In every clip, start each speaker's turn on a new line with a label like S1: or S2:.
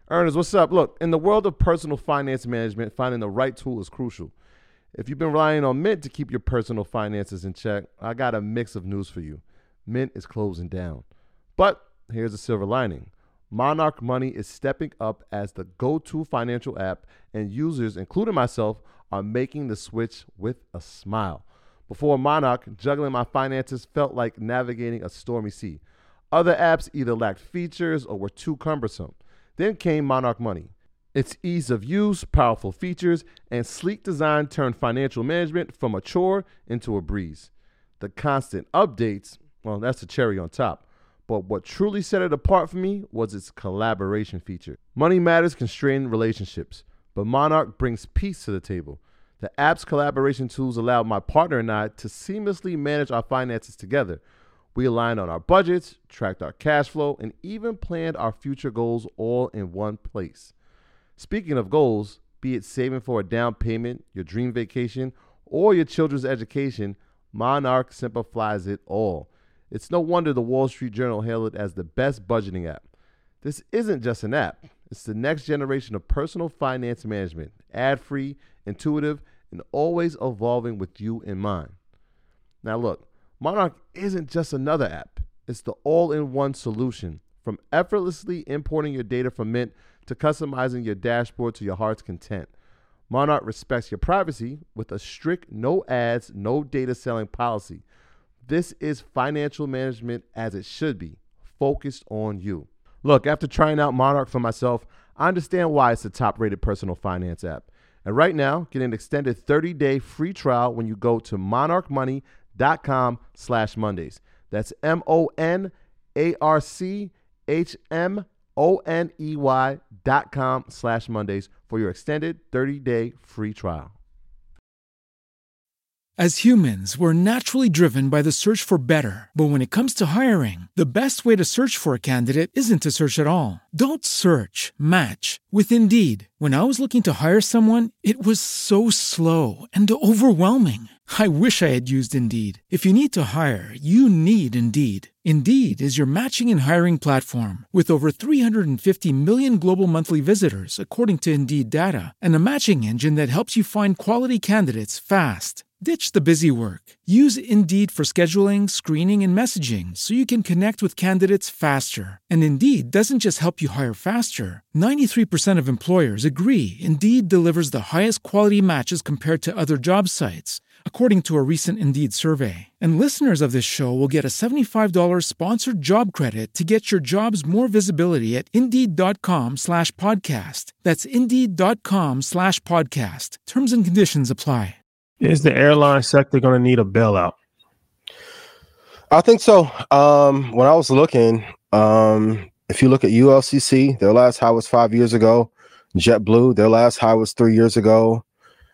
S1: Ernest, what's up? Look, in the world of personal finance management, finding the right tool is crucial. If you've been relying on Mint to keep your personal finances in check, I got a mix of news for you. Mint is closing down. But here's a silver lining. Monarch Money is stepping up as the go-to financial app, and users, including myself, are making the switch with a smile. Before Monarch, juggling my finances felt like navigating a stormy sea. Other apps either lacked features or were too cumbersome. Then came Monarch Money. Its ease of use, powerful features, and sleek design turned financial management from a chore into a breeze. The constant updates, well, that's the cherry on top. But what truly set it apart for me was its collaboration feature. Money matters constrain relationships, but Monarch brings peace to the table. The app's collaboration tools allow my partner and I to seamlessly manage our finances together. We aligned on our budgets, tracked our cash flow, and even planned our future goals all in one place. Speaking of goals, be it saving for a down payment, your dream vacation, or your children's education, Monarch simplifies it all. It's no wonder the Wall Street Journal hailed it as the best budgeting app. This isn't just an app. It's the next generation of personal finance management, ad-free, intuitive, and always evolving with you in mind. Now look, Monarch isn't just another app. It's the all-in-one solution. From effortlessly importing your data from Mint to customizing your dashboard to your heart's content. Monarch respects your privacy with a strict no ads, no data selling policy. This is financial management as it should be, focused on you. Look, after trying out Monarch for myself, I understand why it's the top-rated personal finance app. And right now, get an extended 30-day free trial when you go to monarchmoney.com/Mondays. That's monarchmoney.com/Mondays for your extended 30-day free trial.
S2: As humans, we're naturally driven by the search for better. But when it comes to hiring, the best way to search for a candidate isn't to search at all. Don't search, match with Indeed. When I was looking to hire someone, it was so slow and overwhelming. I wish I had used Indeed. If you need to hire, you need Indeed. Indeed is your matching and hiring platform with over 350 million global monthly visitors, according to Indeed data, and a matching engine that helps you find quality candidates fast. Ditch the busy work. Use Indeed for scheduling, screening, and messaging so you can connect with candidates faster. And Indeed doesn't just help you hire faster. 93% of employers agree Indeed delivers the highest quality matches compared to other job sites, according to a recent Indeed survey. And listeners of this show will get a $75 sponsored job credit to get your jobs more visibility at Indeed.com/podcast. That's Indeed.com/podcast. Terms and conditions apply.
S3: Is the airline sector going to need a bailout?
S4: I think so. When I was looking, if you look at ULCC, their last high was 5 years ago. JetBlue, their last high was 3 years ago.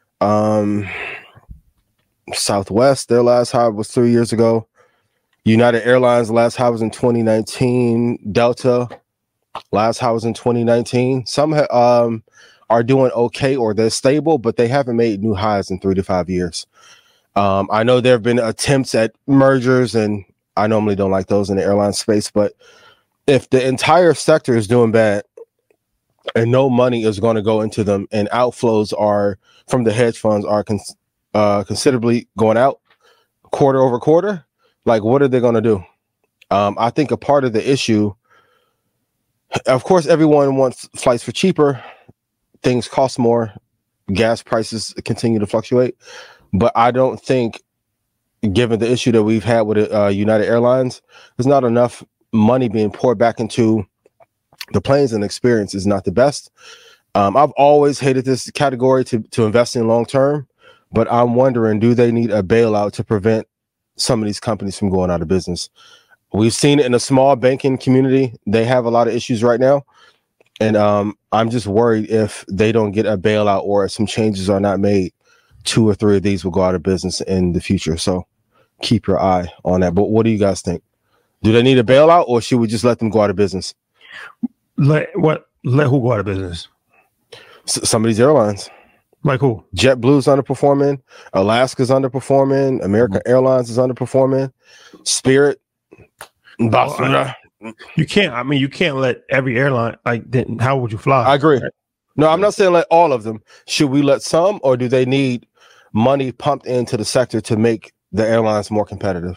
S4: Southwest, their last high was 3 years ago. United Airlines, last high was in 2019. Delta, last high was in 2019. Some are doing okay or they're stable, but they haven't made new highs in 3 to 5 years. I know there have been attempts at mergers, and I normally don't like those in the airline space, but if the entire sector is doing bad and no money is going to go into them and outflows are from the hedge funds are considerably going out quarter over quarter, like what are they going to do? I think a part of the issue, of course, everyone wants flights for cheaper. Things cost more. Gas prices continue to fluctuate. But I don't think, given the issue that we've had with United Airlines, there's not enough money being poured back into the planes, and the experience is not the best. I've always hated this category to invest in long term, but I'm wondering, do they need a bailout to prevent some of these companies from going out of business? We've seen it in the small banking community. They have a lot of issues right now. And I'm just worried if they don't get a bailout or if some changes are not made, 2 or 3 of these will go out of business in the future. So keep your eye on that. But what do you guys think? Do they need a bailout, or should we just let them go out of business?
S3: Let who go out of business?
S4: Some of these airlines.
S3: Like who?
S4: JetBlue's underperforming. Alaska's underperforming. American Airlines is underperforming. Spirit.
S3: You can't. I mean, you can't let every airline like. Then how would you fly?
S4: I agree. No, I'm not saying let all of them. Should we let some, or do they need money pumped into the sector to make the airlines more competitive?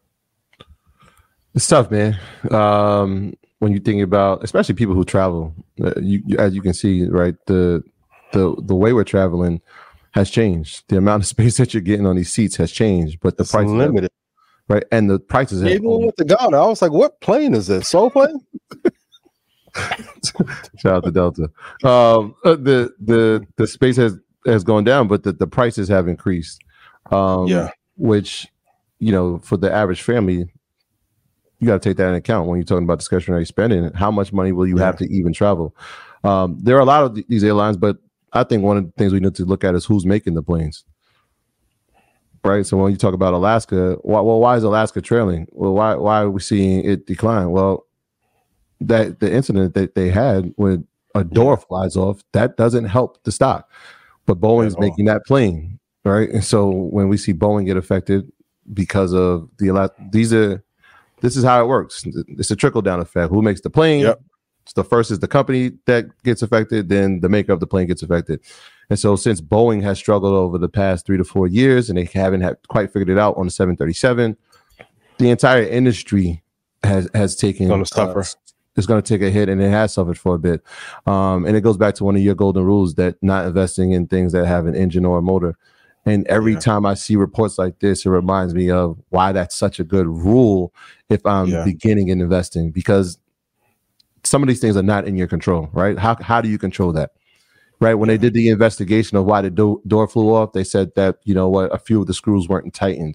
S1: It's tough, man. When you think about, especially people who travel, as you can see, right, the way we're traveling has changed. The amount of space that you're getting on these seats has changed, but the price is
S4: limited,
S1: right? And the prices.
S4: Even with the Ghana, I was like, "What plane is this? Soul plane?"
S1: Shout out to Delta. The space has gone down, but the prices have increased. Which, for the average family, you got to take that into account when you're talking about discretionary spending. How much money will you have to even travel? There are a lot of these airlines, but I think one of the things we need to look at is who's making the planes. Right. So when you talk about Alaska, why is Alaska trailing? Well, why are we seeing it decline? Well, that the incident that they had when a door flies off, that doesn't help the stock. But Boeing's making that plane, right? And so when we see Boeing get affected because of this is how it works. It's a trickle down effect. Who makes the plane?
S4: Yep.
S1: So the first is the company that gets affected, then the maker of the plane gets affected. And so since Boeing has struggled over the past 3 to 4 years and they haven't quite figured it out on the 737, the entire industry has taken
S4: going to suffer.
S1: It's going to take a hit, and it has suffered for a bit. And it goes back to one of your golden rules, that not investing in things that have an engine or a motor. And every time I see reports like this, it reminds me of why that's such a good rule if I'm beginning in investing, because some of these things are not in your control, right? How do you control that? Right. When they did the investigation of why the door flew off, they said that, a few of the screws weren't tightened.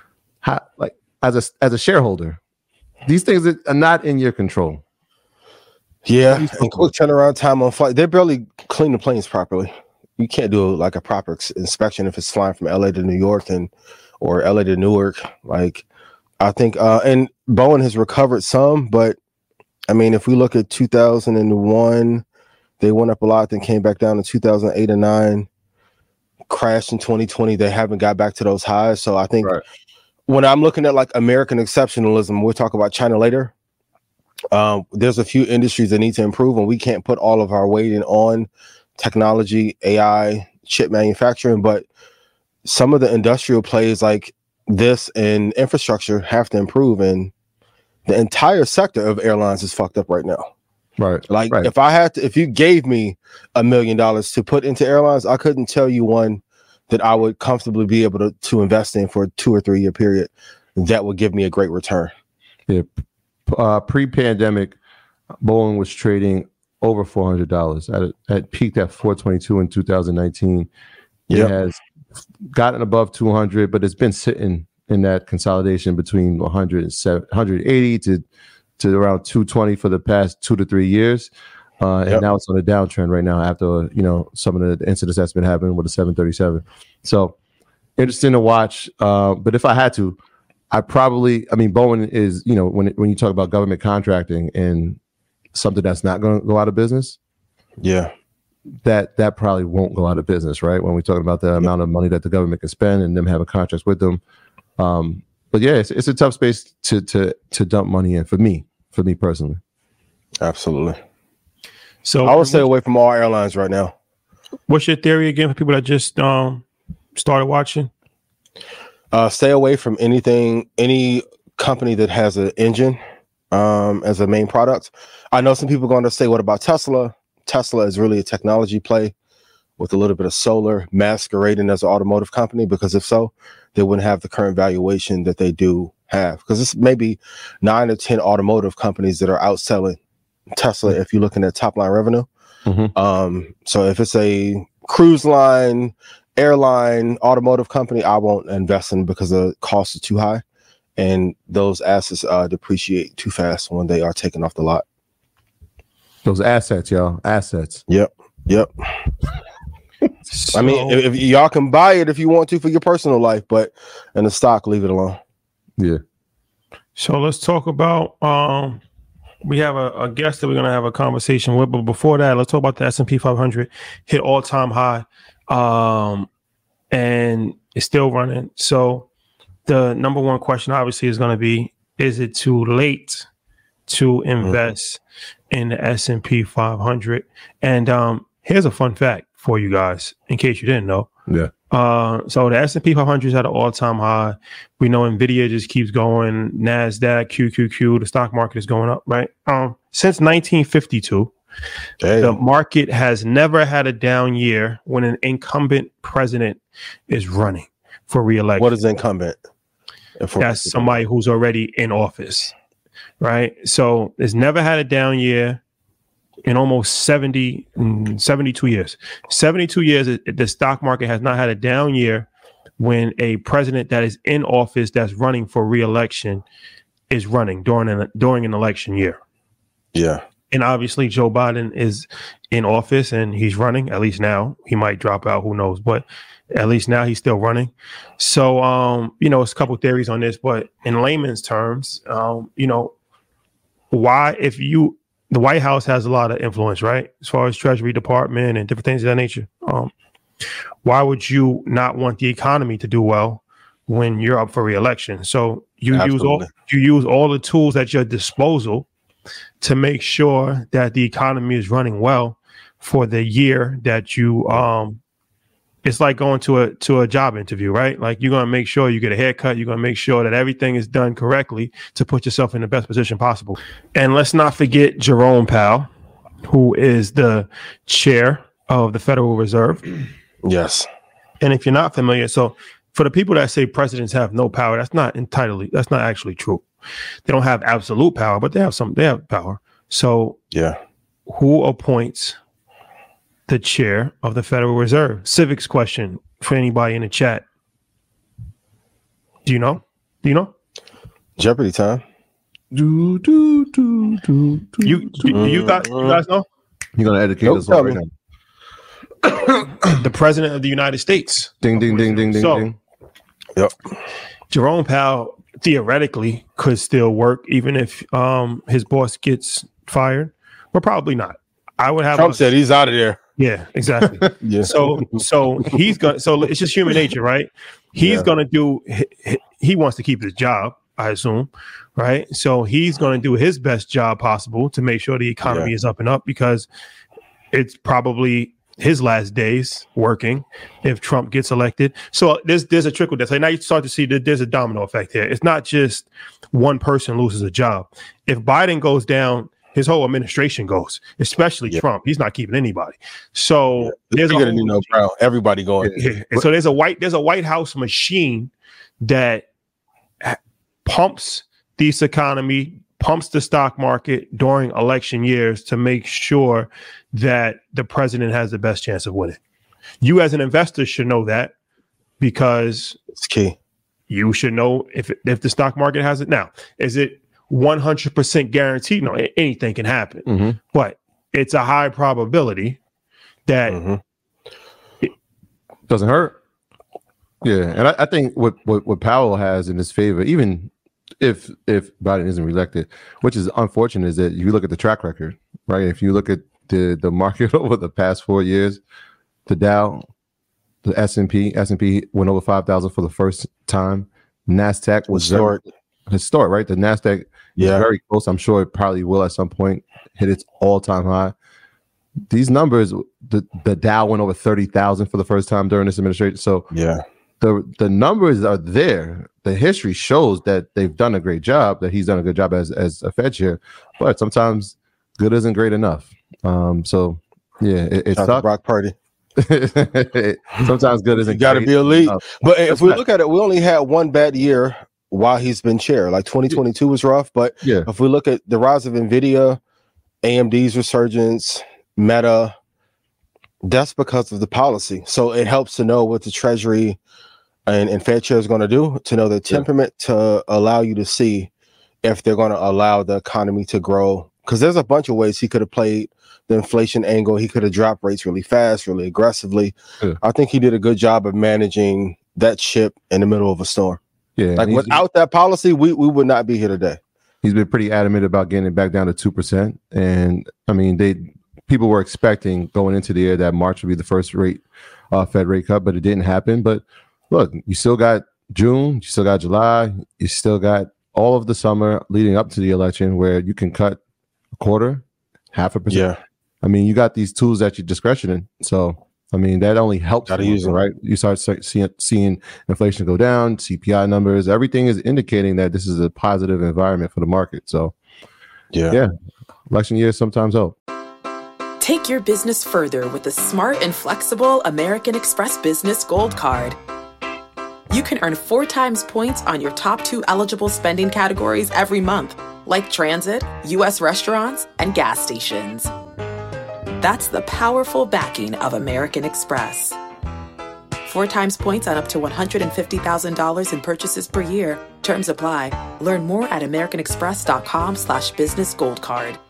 S1: As a shareholder, these things are not in your control.
S4: Yeah. And quick turnaround time on flight. They barely clean the planes properly. You can't do like a proper inspection if it's flying from LA to New York or LA to Newark. Like, I think, and Boeing has recovered some, but I mean, if we look at 2001, they went up a lot, then came back down in 2008 and 9, crashed in 2020. They haven't got back to those highs. So I think when I'm looking at like American exceptionalism, we'll talk about China later. There's a few industries that need to improve, and we can't put all of our weight in on technology, AI, chip manufacturing, but some of the industrial plays like this and infrastructure have to improve, and the entire sector of airlines is fucked up right now.
S1: Right.
S4: If you gave me $1 million to put into airlines, I couldn't tell you one that I would comfortably be able to invest in for a 2 or 3 year period that would give me a great return. Yeah.
S1: Pre-pandemic, Boeing was trading over $400. It peaked at $422 in 2019. It has gotten above 200, but it's been sitting in that consolidation between 180 to around 220 for the past 2 to 3 years. And now it's on a downtrend right now after, some of the incidents that's been happening with the 737. So interesting to watch. But if I had to, Boeing is, when you talk about government contracting and something that's not going to go out of business. Yeah. That probably won't go out of business, right? When we're talking about the amount of money that the government can spend and them having contracts with them. But yeah, it's a tough space to dump money in for me personally.
S4: Absolutely. So I would stay away from all airlines right now.
S3: What's your theory again for people that just started watching?
S4: Stay away from any company that has an engine as a main product. I know some people are going to say, what about Tesla? Tesla is really a technology play with a little bit of solar masquerading as an automotive company, because if so, they wouldn't have the current valuation that they do have, because it's maybe 9 or 10 automotive companies that are outselling Tesla if you're looking at top line revenue. So if it's a cruise line, airline, automotive company, I won't invest in because the cost is too high and those assets depreciate too fast when they are taken off the lot.
S1: Those assets, y'all. Assets.
S4: Yep. So, I mean, if y'all can buy it if you want to for your personal life, but in the stock, leave it alone.
S1: Yeah.
S3: So let's talk about we have a guest that we're going to have a conversation with, but before that, let's talk about the S&P 500 hit all-time high, and it's still running. So the number one question obviously is going to be, is it too late to invest in the S&P 500. And here's a fun fact for you guys, in case you didn't know.
S1: Yeah.
S3: So the S&P 500 is at an all-time high. We know NVIDIA just keeps going. NASDAQ, QQQ, the stock market is going up, right? Since 1952, the market has never had a down year when an incumbent president is running for re-election.
S4: What is incumbent?
S3: That's somebody who's already in office, right? So it's never had a down year in almost 72 years. 72 years, the stock market has not had a down year when a president that is in office that's running for re-election is running during an election year.
S4: Yeah.
S3: And obviously Joe Biden is in office and he's running, at least now. He might drop out, who knows, but at least now he's still running. So, it's a couple theories on this, but in layman's terms, why, the White House has a lot of influence, right? As far as Treasury Department and different things of that nature. Why would you not want the economy to do well when you're up for re-election? So you use all the tools at your disposal to make sure that the economy is running well for the year that you it's like going to a job interview, right? Like you're going to make sure you get a haircut. You're going to make sure that everything is done correctly to put yourself in the best position possible. And let's not forget Jerome Powell, who is the chair of the Federal Reserve.
S4: Yes.
S3: And if you're not familiar, so for the people that say presidents have no power, that's not actually true. They don't have absolute power, but they have power. So
S4: yeah,
S3: who appoints the chair of the Federal Reserve? Civics question for anybody in the chat. Do you know?
S4: Jeopardy time.
S3: You guys know?
S1: You're gonna educate us all right now.
S3: The president of the United States.
S1: Ding ding ding ding ding ding.
S4: Yep.
S3: Jerome Powell theoretically could still work even if his boss gets fired, but probably not. I would have
S4: Trump said he's out of there.
S3: Yeah, exactly.
S4: Yeah.
S3: So he's going. So it's just human nature, right? He's going to do. He wants to keep his job, I assume, right? So he's going to do his best job possible to make sure the economy is up and up, because it's probably his last days working if Trump gets elected. So there's a trickle down. So now you start to see that there's a domino effect here. It's not just one person loses a job. If Biden goes down, his whole administration goes, especially Trump. He's not keeping anybody. So there's
S4: everybody going.
S3: Yeah. And so there's a White House machine that pumps this economy, pumps the stock market during election years to make sure that the president has the best chance of winning. You as an investor should know that, because
S4: it's key.
S3: You should know if the stock market has it. Now, is it 100% guaranteed? No, anything can happen, but it's a high probability that
S1: it doesn't hurt. Yeah, and I think what Powell has in his favor, even if Biden isn't reelected, which is unfortunate, is that you look at the track record, right? If you look at the market over the past 4 years, the Dow, the S&P went over 5,000 for the first time. NASDAQ was historic, right? The NASDAQ is very close. I'm sure it probably will at some point hit its all-time high. These numbers, the Dow went over 30,000 for the first time during this administration. So the numbers are there. The history shows that they've done a great job, that he's done a good job as a Fed chair, but sometimes good isn't great enough. So yeah, it's
S4: not the Brock party.
S1: Sometimes good isn't.
S4: You got to be elite. But if we look at it, we only had one bad year while he's been chair. Like 2022 was rough, but if we look at the rise of NVIDIA, AMD's resurgence, Meta, that's because of the policy. So it helps to know what the Treasury and Fed chair is going to do, to know the temperament, to allow you to see if they're going to allow the economy to grow. Because there's a bunch of ways he could have played the inflation angle. He could have dropped rates really fast, really aggressively. I think he did a good job of managing that ship in the middle of a storm. Yeah, like without that policy, we would not be here today.
S1: He's been pretty adamant about getting it back down to 2%. And I mean, people were expecting going into the year that March would be the first Fed rate cut, but it didn't happen. But look, you still got June, you still got July, you still got all of the summer leading up to the election where you can cut a quarter, 0.5%.
S4: Yeah.
S1: I mean, you got these tools at your discretion. So, I mean, that only helps.
S4: Gotta use them,
S1: right? You start seeing inflation go down, CPI numbers, everything is indicating that this is a positive environment for the market. So, yeah, election years sometimes help.
S5: Take your business further with the smart and flexible American Express Business Gold Card. You can earn 4 times points on your top 2 eligible spending categories every month, like transit, U.S. restaurants, and gas stations. That's the powerful backing of American Express. 4 times points on up to $150,000 in purchases per year. Terms apply. Learn more at americanexpress.com/business gold card.